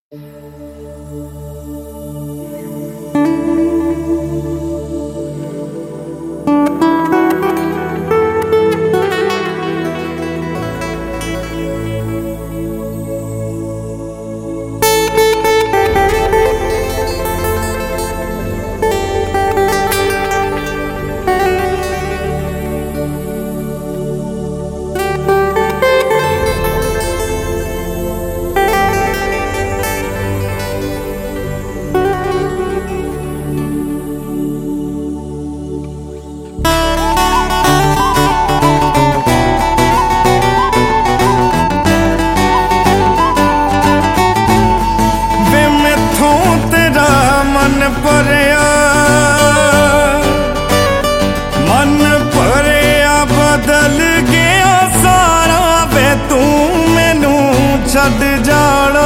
छड्ड जाना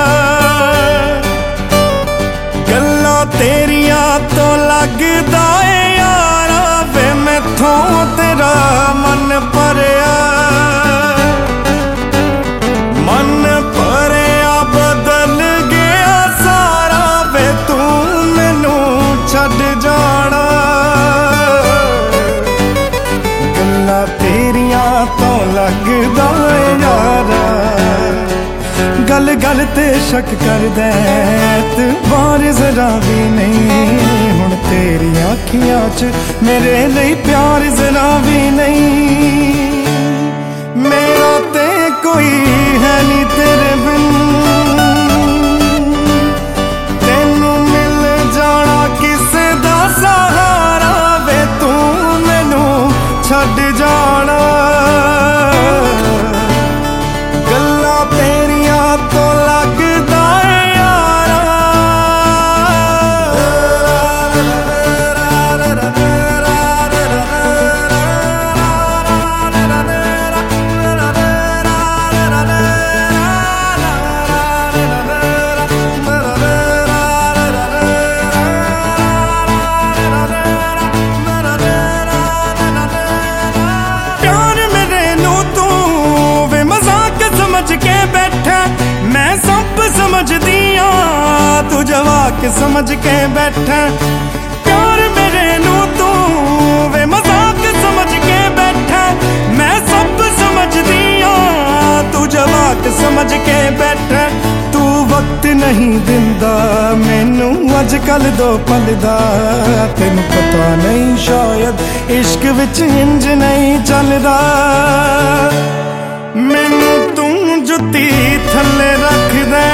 गल्लां तेरियां तो लगदा ए यारा वे मैथों तेरा मन भरिया बदल गया सारा वे तू मैनू छड्ड जाना गल्लां तेरियां तो लगदा ए यारा गल गल ते शक करदा एतबार जरा भी नहीं हुण तेरी अखियां च मेरे लिए प्यार जरा भी नहीं मेरा ते कोई है नी तेरे बिन तेनू मिल जाना किसे दा सहारा वे तू मैनू छड्ड जाना तू जवाक समझ के बैठा प्यार मेरे नू तू वे मजाक समझ के बैठा मैं सब समझ दिया तू जवाक समझ के बैठा तू वक्त नहीं दिंदा मैनू अजकल दो पल दा तेनू पता नहीं शायद इश्क विच इंज नहीं चलदा मैनू तू जुत्ती थल्ले रख दे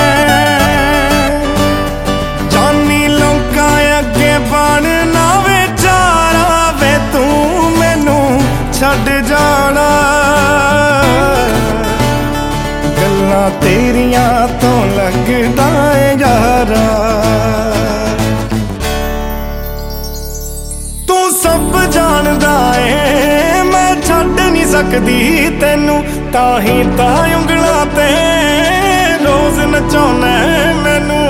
बनना वे चारा वे तू मैनू छड्ड जाना गल्लां तेरियां तो लगदा ए यारा तू सब जानदा ए मैं छड्ड नहीं सकदी तेनू ताही तां उंगलां ते रोज नचाउणा मैनू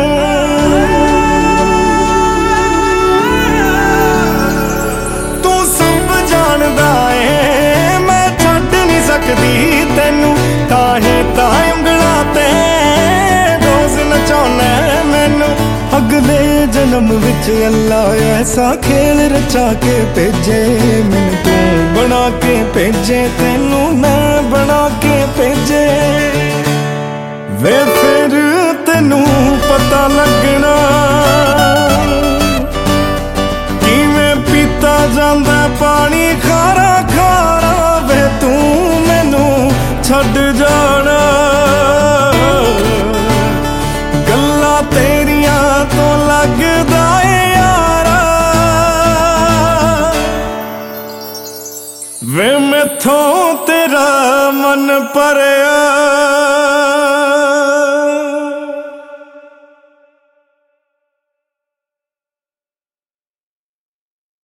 तेनू ताही तां उंगलां ते रोज नचाउणा मैनू अगले जन्म विच अल्लाह ऐसा खेल रचा के भेजे मैनू तू बना के भेजे तेनू मैं बना के भेजे वे फिर तेनू पता लगना किवें पीता जांदा पानी खारा खारा वे तू छड्ड जाना गल्लां तेरियां तो लगदा ए यारा वे मैथों तेरा मन भरिया।